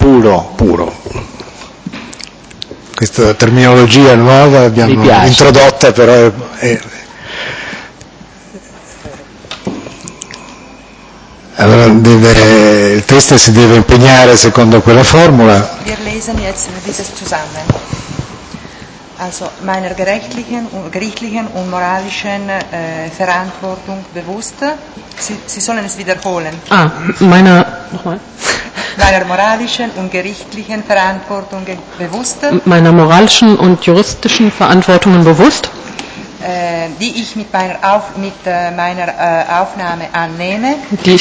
Puro. Questa terminologia nuova l'abbiamo introdotta, però allora il testa si deve impegnare secondo quella formula. Wir lesen jetzt dieses zusammen. Also meiner gerichtlichen und moralischen Verantwortung bewusst. Sie sollen es wiederholen. Meiner moralischen und gerichtlichen Verantwortung bewusst. Meiner moralischen und juristischen Verantwortungen bewusst. Die ich mit meiner Aufnahme annehme.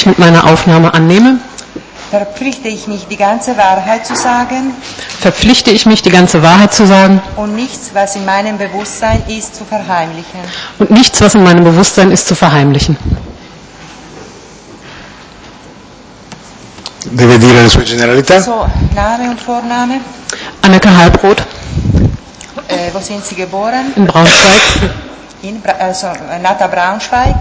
Verpflichte ich mich, die ganze Wahrheit zu sagen. Und nichts, was in meinem Bewusstsein ist, zu verheimlichen. Deve dire le sue generalità. So, Name und Vorname. Anneke Halbroth. Wo sind Sie geboren? In Braunschweig. Nata Braunschweig.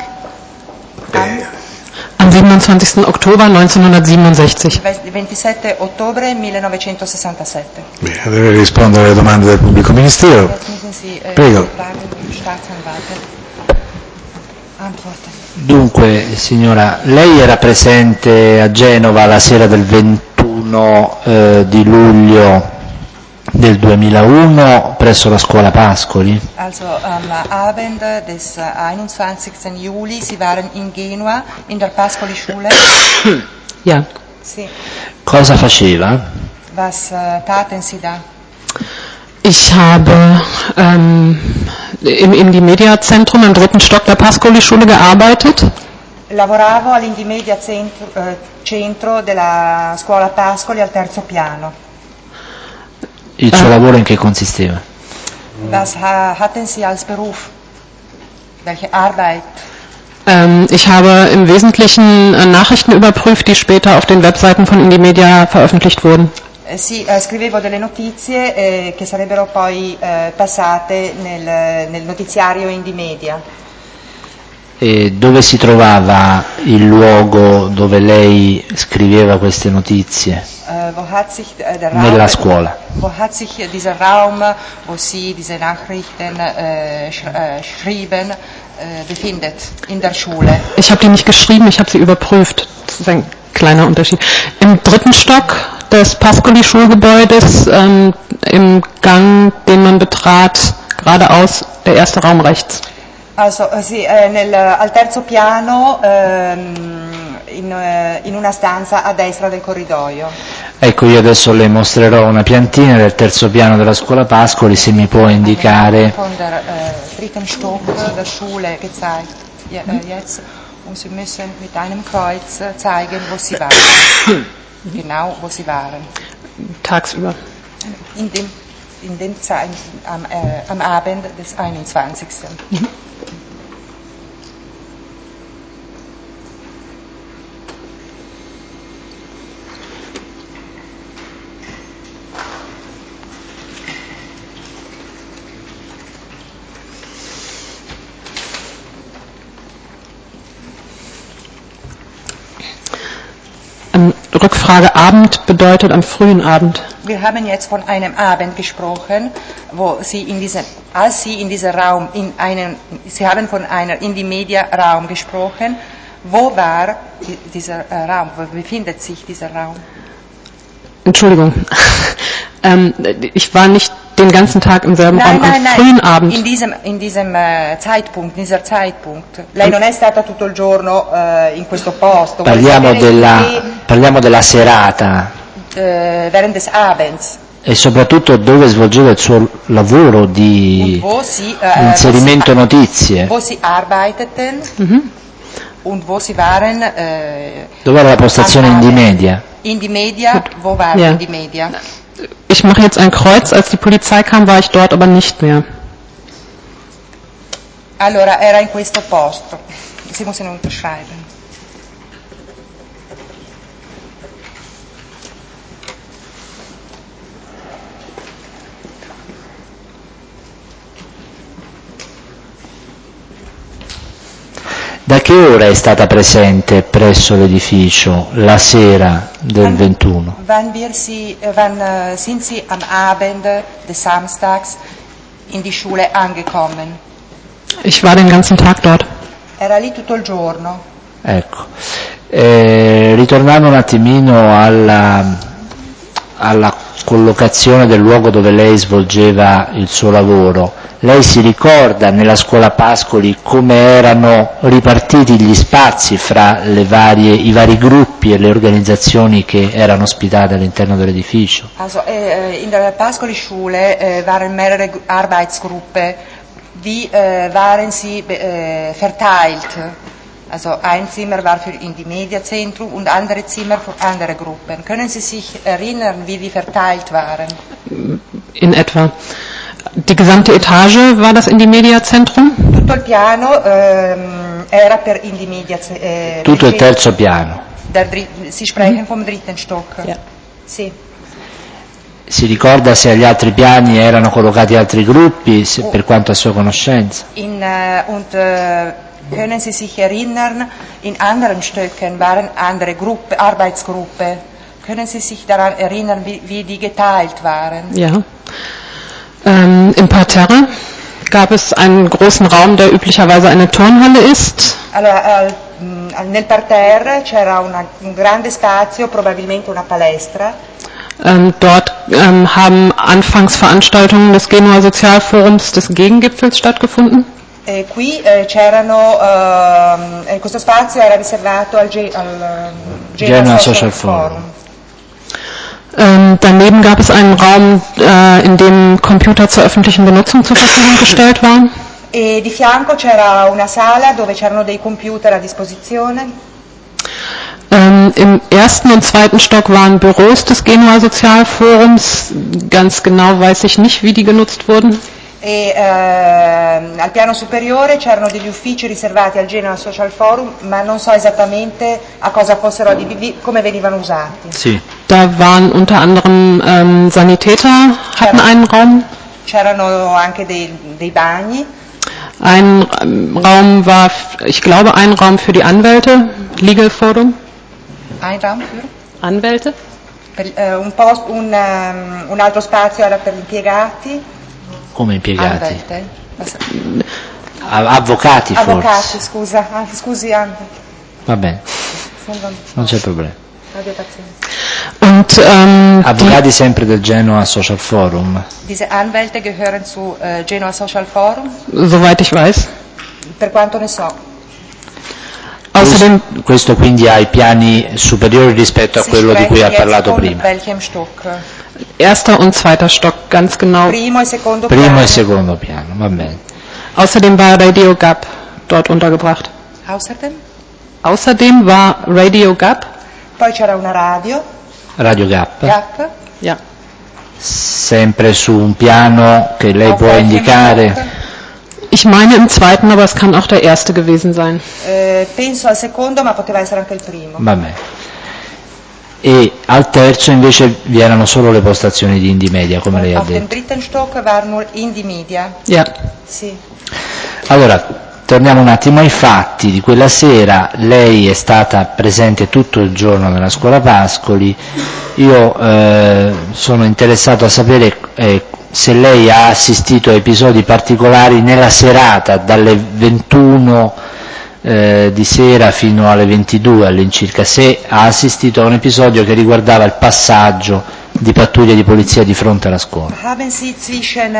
Am 27. Oktober 1967. 27 ottobre 1967. Bene, deve rispondere alle domande del pubblico ministero. Prego. Dunque, signora, lei era presente a Genova la sera del 21 di luglio del 2001 presso la scuola Pascoli? Also am Abend des 21. Juli, Sie waren in Genua in der Pascoli-Schule? Ja. Sì. Cosa faceva? Was taten Sie da? Ich habe im Indie-Media-Zentrum im 3. Stock der Pascoli-Schule gearbeitet. Lavoravo all'Indie-Media Centro della scuola Pascoli al 3° piano. Il suo lavoro in che consisteva? Was hatten Sie als Beruf? Welche Arbeit? Ich habe im Wesentlichen Nachrichten überprüft, die später auf den Webseiten von Indie-Media veröffentlicht wurden. Sì, scrivevo delle notizie che sarebbero poi passate nel notiziario Indie-Media. E dove si trovava il luogo dove lei scriveva queste notizie? Nella scuola. Wo hat sich dieser Raum, wo Sie diese Nachrichten schrieben, befindet? In der Schule? Ich habe die nicht geschrieben, ich habe sie überprüft. Das ist ein kleiner Unterschied. Im 3. Stock des Pascoli-Schulgebäudes, im Gang, den man betrat, geradeaus, der erste Raum rechts. Also, sì, al 3° piano, in una stanza a destra del corridoio. Ecco, io adesso le mostrerò una piantina del 3° piano della scuola Pascoli, se mi può indicare. Von der 3. Stock der Schule gezeigt. Jetzt, und Sie müssen mit einem Kreuz zeigen, wo Sie waren. Genau, wo Sie waren. Tagsüber. In dem am Abend des 21. Rückfrage Abend bedeutet am frühen Abend. Wir haben jetzt von einem Abend gesprochen, wo Sie als Sie in diesem Raum, Sie haben von einer Indie-Media-Raum gesprochen. Wo war dieser Raum? Wo befindet sich dieser Raum? Entschuldigung. Ich war nicht den ganzen Tag im selben Raum am frühen Abend. In diesem Zeitpunkt, dieser Zeitpunkt. Lei non è stata tutto il giorno in questo posto. Parliamo della serata. Während des Abends. E soprattutto dove svolgeva il suo lavoro di inserimento notizie. Wo Sie arbeiteten und wo Sie waren. Dove era la postazione Indie-Media? Indie-Media, wo war Indie-Media? Ich mache jetzt ein Kreuz, als die Polizei kam, war ich dort aber nicht mehr. Allora, era in questo posto. Sie müssen unterschreiben. Da che ora è stata presente presso l'edificio la sera del 21? Wann sind Sie am Abend des Samstags in die Schule angekommen? Ich war den ganzen Tag dort. Era lì tutto il giorno. Ecco, ritornando un attimino alla collocazione del luogo dove lei svolgeva il suo lavoro, lei si ricorda nella scuola Pascoli come erano ripartiti gli spazi fra i vari gruppi e le organizzazioni che erano ospitate all'interno dell'edificio? Also in der Pascoli-Schule waren mehrere Arbeitsgruppen. Wie waren sie verteilt? Also ein Zimmer war für Indie-Media-Zentrum und andere Zimmer für andere Gruppen. Können Sie sich erinnern, wie die verteilt waren? In etwa. Die gesamte Etage war das Indie-Media-Zentrum? Tutto il piano era per Indie-Media-Zentrum. Tutto il terzo piano? Sie sprechen vom dritten Stock? Ja. Sì. Si ricorda se agli altri piani erano collocati altri gruppi, per quanto a sua conoscenza? Können Sie sich erinnern, in anderen Stöcken waren andere Arbeitsgruppen. Können Sie sich daran erinnern, wie die geteilt waren? Ja. Im Parterre gab es einen großen Raum, der üblicherweise eine Turnhalle ist. Allora, nel parterre c'era un grande spazio, probabilmente una palestra. Dort haben Anfangsveranstaltungen des Genua Sozialforums des Gegengipfels stattgefunden. Qui questo spazio era riservato al Genua Social Forum. Daneben gab es einen Raum, in dem Computer zur öffentlichen Benutzung zur Verfügung gestellt waren. E di fianco c'era una sala dove c'erano dei computer a disposizione. Im ersten und zweiten Stock waren Büros des Genua Sozialforums. Ganz genau weiß ich nicht, wie die genutzt wurden. E al piano superiore c'erano degli uffici riservati al Genua Social Forum, ma non so esattamente a cosa fossero come venivano usati. Sì. Da waren unter anderem Sanitäter, hatten einen Raum. C'erano anche dei bagni. Ein Raum war, ich glaube, ein Raum für die Anwälte, Legal Forum. Ein Raum für? Anwälte. Un altro spazio era per gli impiegati. Come impiegati? Anwälte. Avvocati forse? Avvocati, scusi. Va bene, non c'è problema. Abbia pazienza. Und, Avvocati sempre del Genoa Social Forum? Diese Anwälte gehören zu Genoa Social Forum? Soweit ich weiß. Per quanto ne so. Außerdem, questo quindi ai piani superiori rispetto a quello di cui ha parlato prima. Erster und zweiter Stock, ganz genau. Primo e secondo piano, va bene. Außerdem war Radio Gap dort untergebracht. Außerdem war Radio Gap. Poi c'era una radio. Radio Gap? Ja. Sempre su un piano che lei può indicare? Ich meine im zweiten, aber es kann auch der erste gewesen sein. Penso al secondo, ma poteva essere anche il primo. Va bene. E al terzo invece vi erano solo le postazioni di Indie Media, come lei ha detto. Auf dem dritten Stock waren nur Indie Media. Ja. Sì. Allora, torniamo un attimo ai fatti di quella sera. Lei è stata presente tutto il giorno nella scuola Pascoli. Io sono interessato a sapere se lei ha assistito a episodi particolari nella serata, dalle 21 di sera fino alle 22 all'incirca, se ha assistito a un episodio che riguardava il passaggio di pattuglie di polizia di fronte alla scuola. Haben Sie zwischen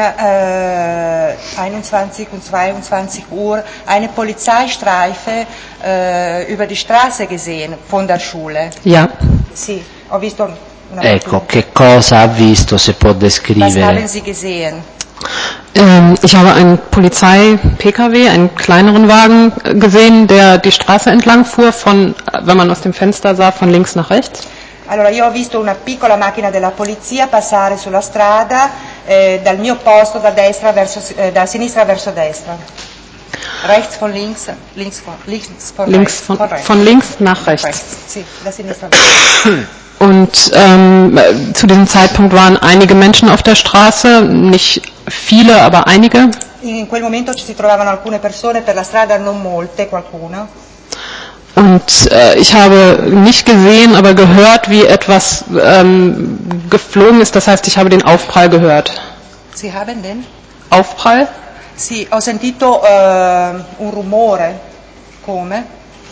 21 und 22 Uhr eine Polizeistreife über die Straße gesehen von der Schule? Ja. Sì, ho visto una Ecco, che cosa ha visto, se può descrivere? Was haben Sie gesehen? Ich habe einen Polizei-PKW, einen kleineren Wagen gesehen, der die Straße entlang fuhr, wenn man aus dem Fenster sah, von links nach rechts. Allora, io ho visto una piccola macchina della polizia passare sulla strada dal mio posto da sinistra verso destra. Rechts von links von links nach rechts. Sì, da sinistra verso destra. Und zu diesem Zeitpunkt waren einige Menschen auf der Straße, nicht viele, aber einige. In quel momento ci si trovavano alcune persone per la strada, non molte, qualcuna. Und ich habe nicht gesehen, aber gehört, wie etwas geflogen ist. Das heißt, ich habe den Aufprall gehört. Sie haben den? Aufprall? Sì, ho sentito un rumore. Come?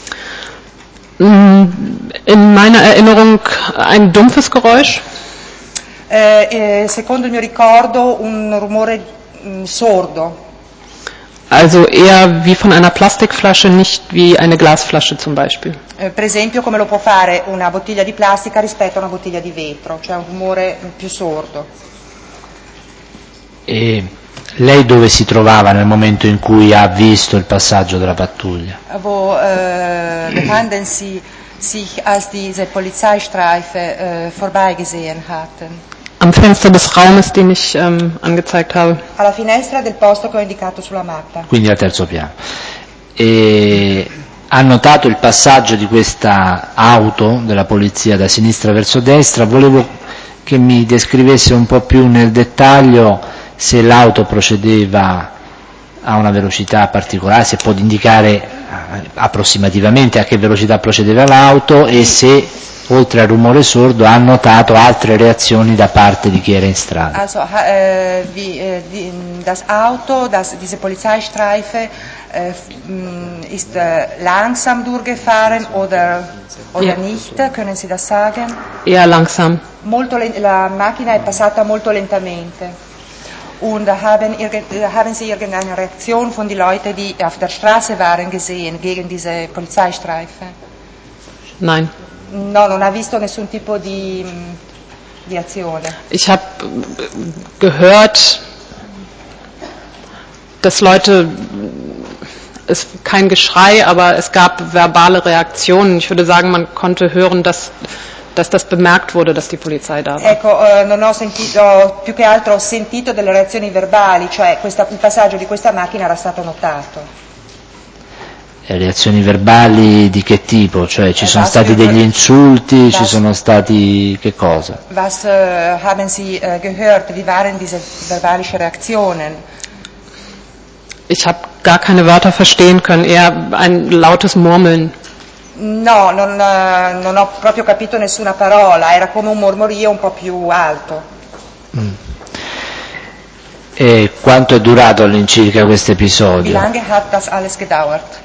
In meiner Erinnerung ein dumpfes Geräusch. Secondo il mio ricordo un rumore sordo. Also eher wie von einer Plastikflasche, nicht wie eine Glasflasche zum Beispiel. Per esempio come lo può fare una bottiglia di plastica rispetto a una bottiglia di vetro, cioè un rumore più sordo. E lei dove si trovava nel momento in cui ha visto il passaggio della pattuglia? Wo befanden Sie sich, als diese Polizeistreife vorbeigesehen hatten? Am Fenster des Raumes, den ich angezeigt habe. Alla finestra del posto che ho indicato sulla mappa. Quindi al terzo piano. E ha notato il passaggio di questa auto della polizia da sinistra verso destra. Volevo che mi descrivesse un po' più nel dettaglio se l'auto procedeva a una velocità particolare, se può indicare approssimativamente a che velocità procedeva l'auto e se oltre al rumore sordo ha notato altre reazioni da parte di chi era in strada. Also das Auto, diese Polizeistreife ist langsam durchgefahren oder nicht? Können Sie das sagen? Eher langsam. La macchina è passata molto lentamente. Und haben Sie irgendeine Reaktion von den Leuten, die auf der Straße waren, gesehen gegen diese Polizeistreife? Nein. No, non ha visto nessun tipo di azione. Ich habe gehört, dass Leute, es kein Geschrei, aber es gab verbale Reaktionen. Ich würde sagen, man konnte hören, dass das bemerkt wurde, dass die Polizei da war. Ecco, non ho sentito, più che altro ho sentito delle reazioni verbali, cioè il passaggio di questa macchina era stato notato. Reazioni verbali di che tipo? Cioè ci sono stati degli insulti, ci sono stati che cosa? Was haben Sie gehört? Wie waren diese verbalische Reaktionen? Ich habe gar keine Wörter verstehen können, eher ein lautes Murmeln. No, non ho proprio capito nessuna parola, era come un mormorio un po' più alto. E quanto è durato all'incirca questo episodio? Wie lange hat das alles gedauert?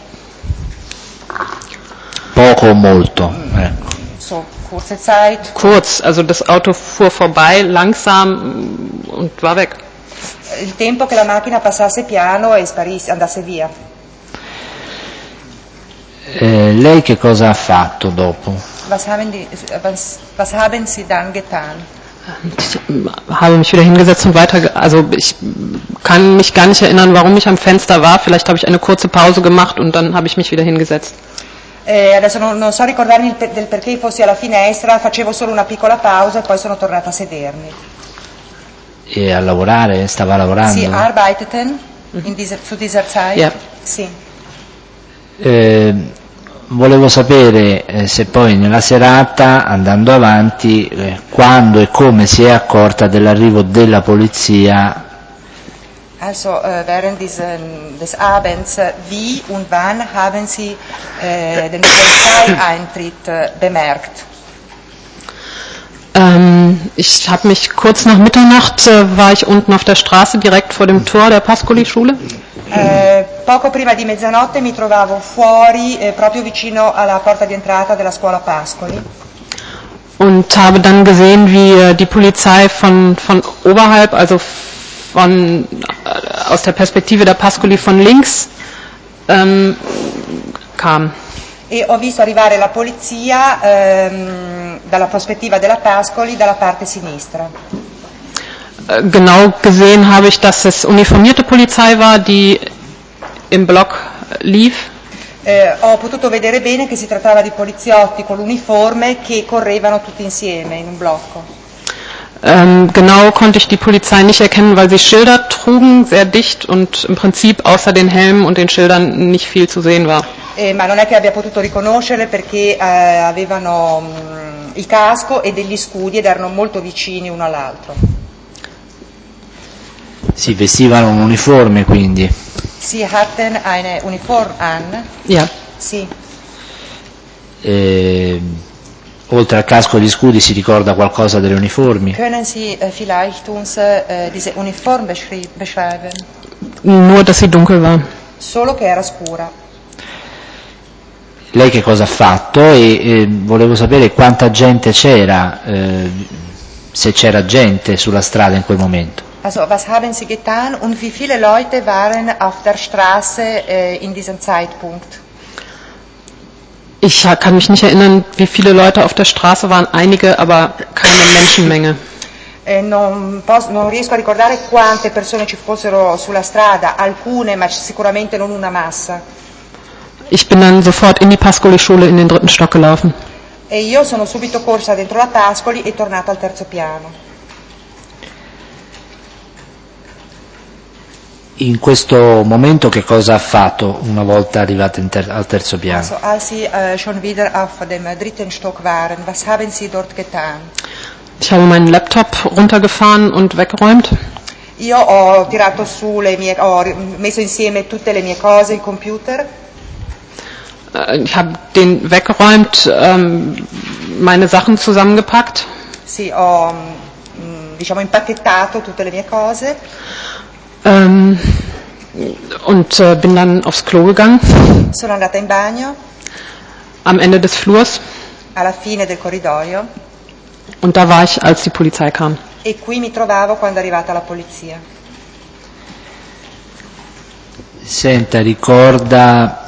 Poco o molto? Ecco. So, kurze Zeit. Kurz, also das Auto fuhr vorbei, langsam und war weg. Il tempo che la macchina passasse piano e andasse via. Lei che cosa ha fatto dopo? Was haben Sie dann getan? Ich habe mich wieder hingesetzt und also ich kann mich gar nicht erinnern, warum ich am Fenster war. Vielleicht habe ich eine kurze Pause gemacht und dann habe ich mich wieder hingesetzt. Adesso non so ricordarmi del perché fossi alla finestra, facevo solo una piccola pausa e poi sono tornata a sedermi. E a lavorare? Stava lavorando? Sie arbeiteten zu dieser Zeit? Ja. Sì. Volevo sapere se poi nella serata, andando avanti, quando e come si è accorta dell'arrivo della polizia. Also während des Abends, wie und wann haben Sie den Polizeieintritt bemerkt? Ich habe mich kurz nach Mitternacht, war ich unten auf der Straße direkt vor dem Tor der Pascoli-Schule. Poco prima di mezzanotte mi trovavo fuori, proprio vicino alla porta di entrata della scuola Pascoli. Und habe dann gesehen, wie die Polizei von oberhalb, also aus der Perspektive der Pascoli von links kam. E ho visto arrivare la polizia dalla prospettiva della Pascoli dalla parte sinistra. Genau gesehen habe ich, dass es uniformierte Polizei war, die im Block lief. Ho potuto vedere bene che si trattava di poliziotti con l'uniforme che correvano tutti insieme in un blocco. Genau konnte ich die Polizei nicht erkennen, weil sie Schilder trugen, sehr dicht und im Prinzip außer den Helmen und den Schildern nicht viel zu sehen war. Ma non è che abbia potuto riconoscerle perché avevano il casco e degli scudi ed erano molto vicini uno all'altro. Si vestivano un uniforme quindi? Sie hatten eine Uniform an. Ja. Sì. Oltre al casco di scudi si ricorda qualcosa delle uniformi? Können Sie vielleicht uns diese Uniform beschreiben? Nur, dass sie dunkel war. Solo che era scura. Lei che cosa ha fatto e volevo sapere quanta gente c'era, se c'era gente sulla strada in quel momento. Also, was haben Sie getan und wie viele Leute waren auf der Straße in diesem Zeitpunkt? Ich kann mich nicht erinnern, wie viele Leute auf der Straße waren, einige, aber keine Menschenmenge. Non riesco a ricordare quante persone ci fossero sulla strada, alcune, ma sicuramente non una massa. Ich bin dann sofort in die Pascoli-Schule in den 3. Stock gelaufen. E io sono subito corsa dentro la Pascoli e tornata al 3° piano. In questo momento che cosa ha fatto una volta arrivata al 3° piano? Also, als Sie schon wieder auf dem 3. Stock waren, was haben Sie dort getan? Ich habe meinen Laptop runtergefahren und weggeräumt. Io ho tirato su ho messo insieme tutte le mie cose, il computer. Ich habe den weggeräumt, meine Sachen zusammengepackt. Sì, ho impacchettato tutte le mie cose. Und bin dann aufs Klo gegangen. Sono andata in bagno. Am Ende des Flurs. Alla fine del corridoio. Und da war ich, als die Polizei kam. E qui mi trovavo quando è arrivata la polizia. Senta, ricorda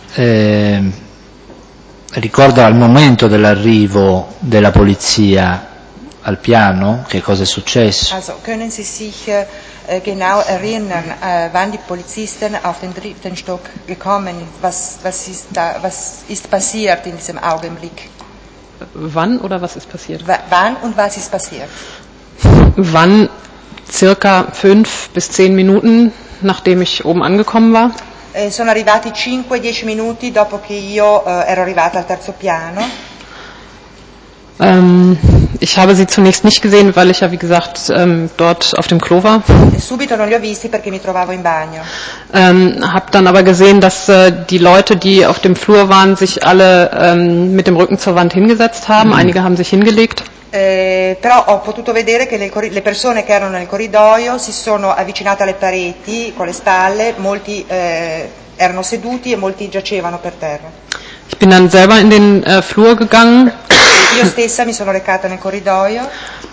al momento dell'arrivo della polizia al piano, che cosa è successo? Also, können Sie sich genau erinnern, wann die Polizisten auf den 3. Stock gekommen sind? Was ist passiert in diesem Augenblick? Wann oder was ist passiert? Wann und was ist passiert? Wann? Circa 5 bis 10 Minuten, nachdem ich oben angekommen war. Sono arrivati 5-10 minuti dopo che io ero arrivata al 3° piano. Ich habe sie zunächst nicht gesehen, weil ich ja, wie gesagt, dort auf dem Klo war. Subito non li ho visti perché mi trovavo in bagno. Habe dann aber gesehen, dass die Leute, die auf dem Flur waren, sich alle mit dem Rücken zur Wand hingesetzt haben. Einige haben sich hingelegt. Però ho potuto vedere che le persone che erano nel corridoio si sono avvicinate alle pareti con le spalle, molti erano seduti e molti giacevano per terra. Ich bin dann selber in den Flur gegangen. Io stessa mi sono recata nel corridoio.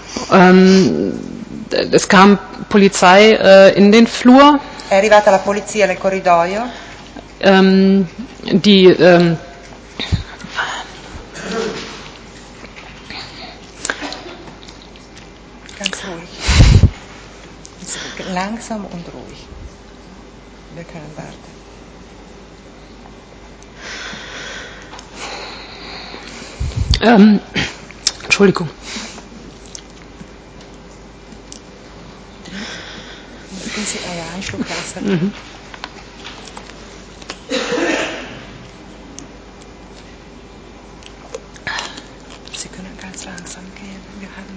Es kam Polizei in den Flur. È arrivata la polizia nel corridoio. Die Ganz ruhig. Langsam und ruhig. Wir können warten. Entschuldigung. Trinken Sie einen Schluck Wasser. Sie können ganz langsam gehen. Wir haben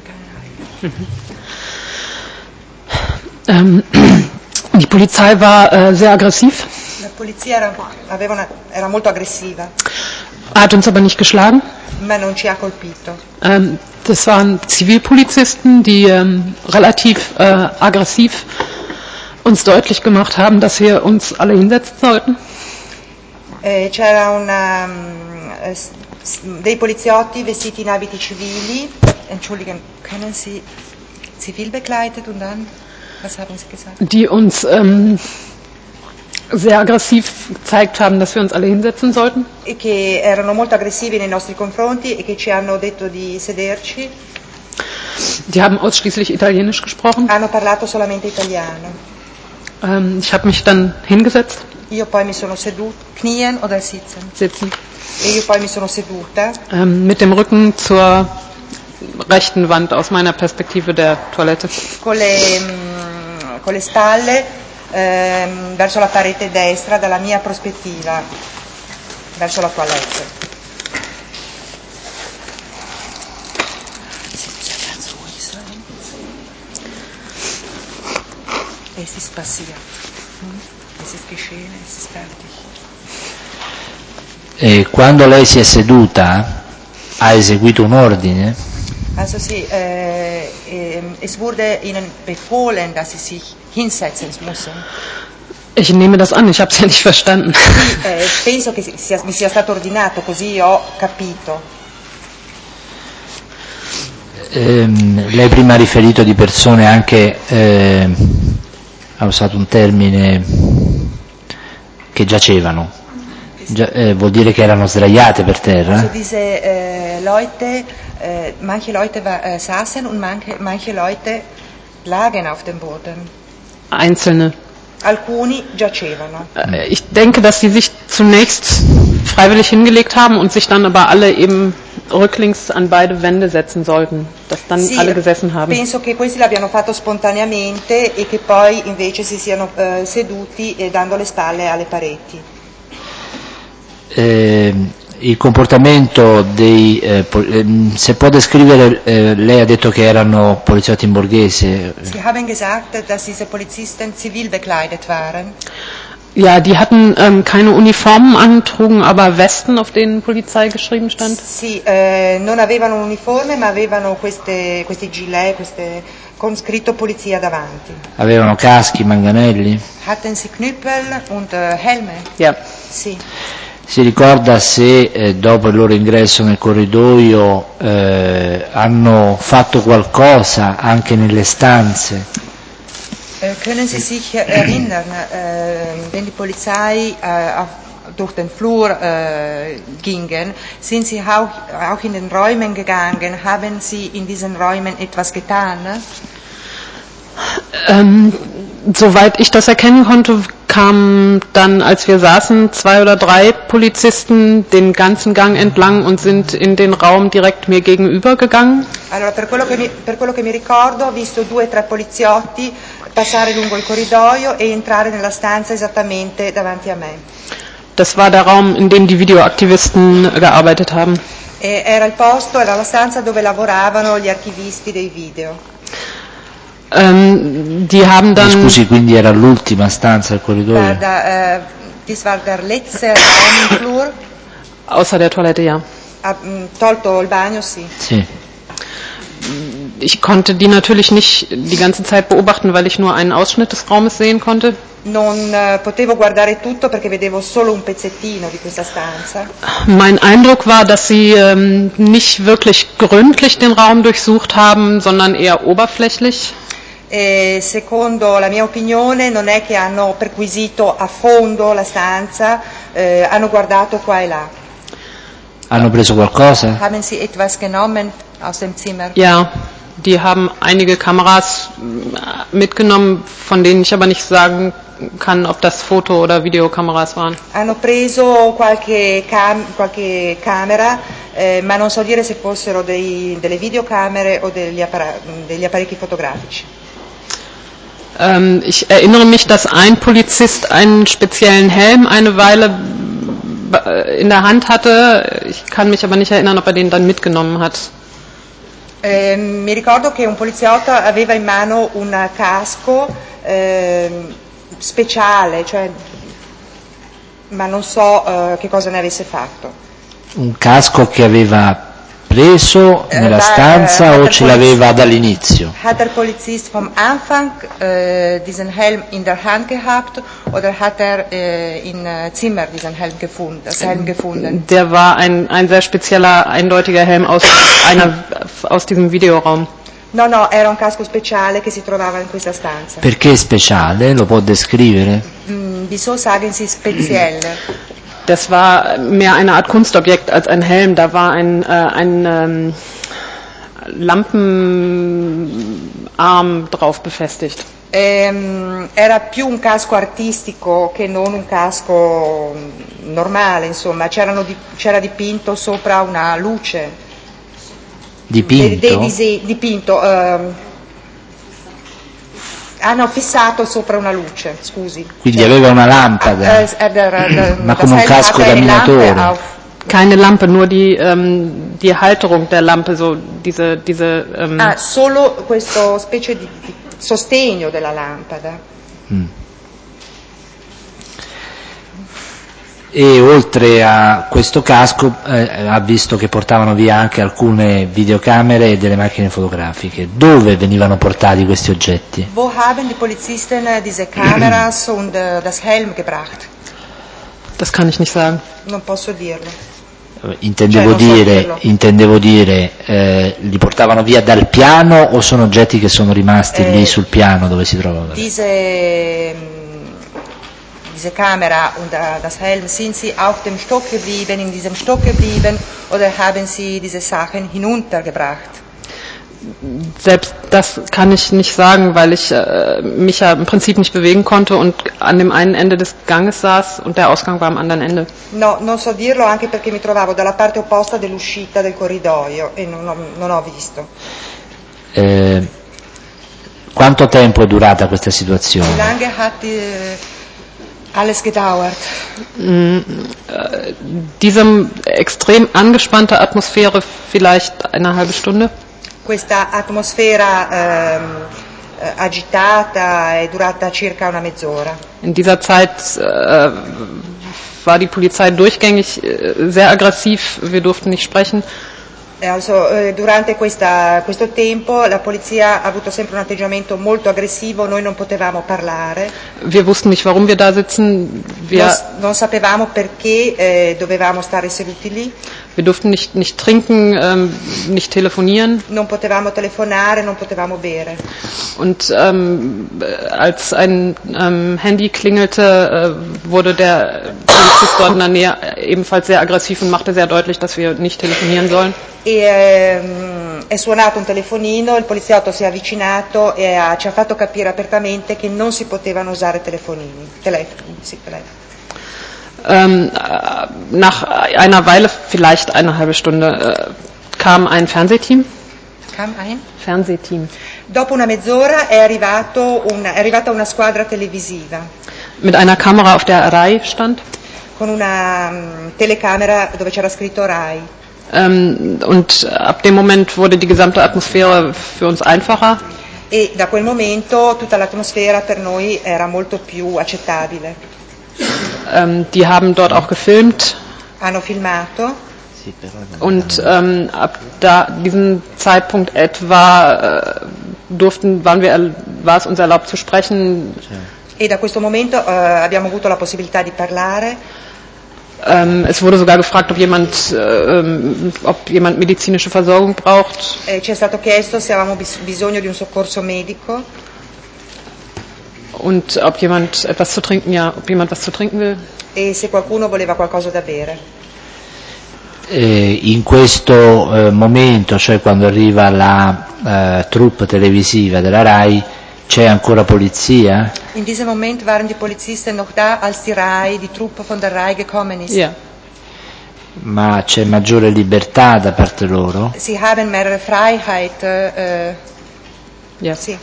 keine Eile. Die Polizei war sehr aggressiv. La polizia era molto aggressiva. Hat uns aber nicht geschlagen. Ma non ci ha colpito. Das waren Zivilpolizisten, die relativ aggressiv uns deutlich gemacht haben, dass wir uns alle hinsetzen sollten. C'era dei poliziotti vestiti in abiti civili. Entschuldigen, können Sie zivil bekleidet und dann? Was haben Sie gesagt? Die uns sehr aggressiv gezeigt haben, dass wir uns alle hinsetzen sollten. E che erano molto aggressivi nei nostri confronti e che ci hanno detto di sederci. Die haben ausschließlich Italienisch gesprochen. Hanno parlato solamente italiano. Ich habe mich dann hingesetzt. Io poi mi sono seduta, knien oder sitzen? Sitzen. E io poi mi sono seduta. Mit dem Rücken zur rechten Wand aus meiner Perspektive der Toilette. Con le spalle verso la parete destra dalla mia prospettiva, verso la toilette. Es ist passiert. Es ist geschehen, es ist fertig. E quando lei si è seduta ha eseguito un ordine? Also es wurde ihnen befohlen, dass sie sich hinsetzen müssen. Ich nehme das an, ich habe es ja nicht verstanden. Penso che mi sia stato ordinato, così ho capito. Lei prima ha riferito di persone anche, ha usato un termine, che giacevano, vuol dire che erano sdraiate per terra? Also diese Leute, manche Leute saßen und manche Leute lagen auf dem Boden. Einzelne. Alcuni giacevano. Ich denke, dass sie sich zunächst freiwillig hingelegt haben und sich dann aber alle eben rücklings an beide Wände setzen sollten, dass dann alle gesessen haben. Penso che questi l'abbiano fatto spontaneamente e che poi invece si siano seduti dando le spalle alle pareti. Il comportamento dei se può descrivere, lei ha detto che erano poliziotti in borghese. Sie haben gesagt, dass diese Polizisten zivil bekleidet waren. Ja, die hatten keine Uniformen an, trugen aber Westen, auf denen Polizei geschrieben stand. Sì, non avevano uniforme, ma avevano questi gilet, con scritto polizia davanti. Avevano caschi, manganelli? Hatten sie Knüppel und Helme? Ja. Sì. Si ricorda se dopo il loro ingresso nel corridoio hanno fatto qualcosa anche nelle stanze? Können Sie sich erinnern, wenn die Polizei durch den Flur gingen, sind Sie auch in den Räumen gegangen? Haben Sie in diesen Räumen etwas getan? Soweit ich das erkennen konnte, kamen dann, als wir saßen, 2 oder 3 Polizisten den ganzen Gang entlang und sind in den Raum direkt mir gegenüber gegangen. Allora, per quello che mi ricordo, ho visto 2 o 3 poliziotti passare lungo il corridoio e entrare nella stanza esattamente davanti a me. Das war der Raum, in dem die Videoaktivisten gearbeitet haben. Era la stanza dove lavoravano gli archivisti dei video. Die haben dann... Scusi, quindi era l'ultima stanza del corridoio? Das war der letzte Raum im Flur. Außer der Toilette, ja. Tolto il bagno, sì. Sì. Ich konnte die natürlich nicht die ganze Zeit beobachten, weil ich nur einen Ausschnitt des Raumes sehen konnte. Non potevo guardare tutto perché vedevo solo un pezzettino di questa stanza. Mein Eindruck war, dass sie nicht wirklich gründlich den Raum durchsucht haben, sondern eher oberflächlich. Secondo la mia opinione non è che hanno perquisito a fondo la stanza, hanno guardato qua e là. Hanno preso qualcosa? Haben Sie etwas genommen aus dem Zimmer? Ja, die haben einige Kameras mitgenommen, von denen ich aber nicht sagen kann, ob das Foto- oder Videokameras waren. Hanno preso qualche camera, ma non so dire se fossero delle videocamere o degli apparecchi fotografici. Ich erinnere mich, dass ein Polizist einen speziellen Helm eine Weile in der Hand hatte. Ich kann mich aber nicht erinnern, ob er den dann mitgenommen hat. Mi ricordo che un poliziotto aveva in mano un casco speciale, ma non so che cosa ne avesse fatto. Un casco che aveva preso nella stanza o ce l'aveva dall'inizio? Hat der Polizist vom Anfang diesen Helm in der Hand gehabt oder hat im Zimmer diesen Helm gefunden? Der war ein sehr spezieller, eindeutiger Helm aus diesem Videoraum. No, era un casco speciale che si trovava in questa stanza. Perché speciale? Lo può descrivere? Wieso sagen Sie speziell? Das war mehr eine Art Kunstobjekt als ein Helm. Da war ein Lampenarm drauf befestigt. Era più un casco artistico che non un casco normale, insomma, c'era dipinto sopra una luce. Dipinto? Dipinto. Hanno fissato sopra una luce, scusi. Quindi aveva una lampada, ma come un casco da minatore. Keine Lampe, nur die Halterung der Lampe, so diese solo questo specie di sostegno della lampada. E oltre a questo casco ha visto che portavano via anche alcune videocamere e delle macchine fotografiche. Dove venivano portati questi oggetti? Wo haben die Polizisten diese Kameras und das Helm gebracht? Das kann ich nicht sagen. Non posso dirlo. Intendevo dire, li portavano via dal piano o sono oggetti che sono rimasti lì sul piano dove si trovavano? Diese Kamera und das Helm, sind sie auf dem Stock geblieben, in diesem Stock geblieben oder haben sie diese Sachen hinuntergebracht? Selbst das kann ich nicht sagen, weil ich mich ja im Prinzip nicht bewegen konnte und an dem einen Ende des Ganges saß und der Ausgang war am anderen Ende. No, non so dirlo anche perché mi trovavo dalla parte opposta dell'uscita del corridoio e non ho visto. Quanto tempo è durata questa situazione? Wie lange hat alles gedauert? Diese extrem angespannte Atmosphäre vielleicht eine halbe Stunde. Questa atmosfera agitata è durata circa una mezz'ora. In dieser Zeit war die Polizei durchgängig sehr aggressiv, wir durften nicht sprechen. Also, durante questo tempo la polizia ha avuto sempre un atteggiamento molto aggressivo, noi non potevamo parlare. Wir wussten nicht, warum wir da sitzen. Non sapevamo perché dovevamo stare seduti lì. Wir durften nicht trinken, nicht telefonieren. Non potevamo telefonare, non potevamo bere. Und als ein Handy klingelte, wurde der Polizist dort in der Nähe ebenfalls sehr aggressiv und machte sehr deutlich, dass wir nicht telefonieren sollen. È suonato un telefonino, il poliziotto si è avvicinato e ci ha fatto capire apertamente che non si potevano usare telefoni. Nach einer Weile, vielleicht eine halbe Stunde, kam ein Fernsehteam. Kam ein? Fernsehteam. Dopo una mezz'ora è arrivata una squadra televisiva. Mit einer Kamera auf der RAI stand. Con una telecamera dove c'era scritto RAI. Und ab dem Moment wurde die gesamte Atmosphäre für uns einfacher. E da quel momento tutta l'atmosfera per noi era molto più accettabile. Die haben dort auch gefilmt. Hanno filmato. Und ab diesem Zeitpunkt etwa war es uns erlaubt zu sprechen. E da questo momento abbiamo avuto la possibilità di parlare. Es wurde sogar gefragt, ob jemand medizinische Versorgung braucht. Ci è stato chiesto se avevamo bisogno di un soccorso medico. Und ob jemand was zu trinken will. E se qualcuno voleva qualcosa da bere. In questo momento, cioè quando arriva la troupe televisiva della RAI, c'è ancora polizia? In diesem Moment waren die Polizisten noch da, als die Truppe von der RAI gekommen ist. Ja. Ma c'è maggiore libertà da parte loro? Sie haben mehrere Freiheit. Ja. Sì.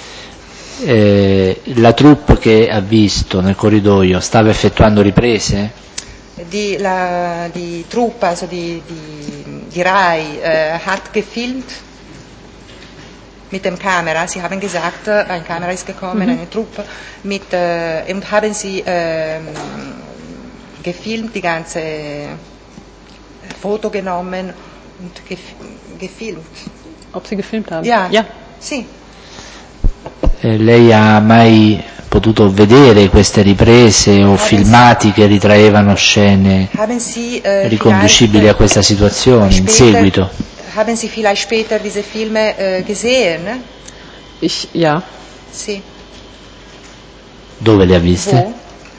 La troupe che ha visto nel corridoio stava effettuando riprese? Die Truppe, also die RAI, hat gefilmt mit dem Kamera. Sie haben gesagt, eine Kamera ist gekommen, eine Truppe, und haben sie gefilmt, die ganze Foto genommen und gefilmt. Ob sie gefilmt haben? Ja. Ja. Sì. Lei ha mai potuto vedere queste riprese o filmati che ritraevano scene riconducibili a questa situazione in seguito? Haben Sie vielleicht später diese Filme gesehen? Ja. Sì. Dove le ha viste? Wo?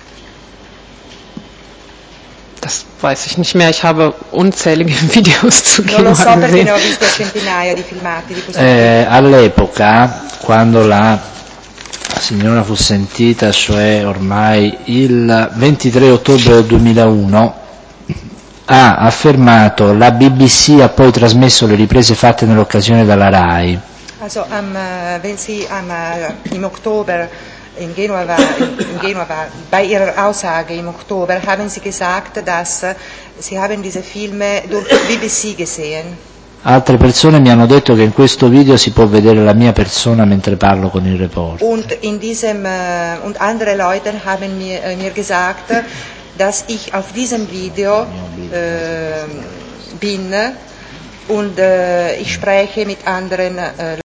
Das weiß ich nicht mehr. Ich habe unzählige Videos zu Non lo so Genua perché ne ho gesehen. visto centinaia di filmati di questo tipo. All'epoca, quando la signora fu sentita, cioè ormai il 23 ottobre del 2001, ha affermato: la BBC ha poi trasmesso le riprese fatte nell'occasione dalla RAI. Also wenn Sie im Oktober in Genua war, bei Ihrer Aussage im Oktober haben Sie gesagt, dass Sie haben diese Filme durch BBC gesehen. Altre persone mi hanno detto che in questo video si può vedere la mia persona mentre parlo con il reporter. Und andere Leute haben mir gesagt, dass ich auf diesem Video bin und ich spreche mit anderen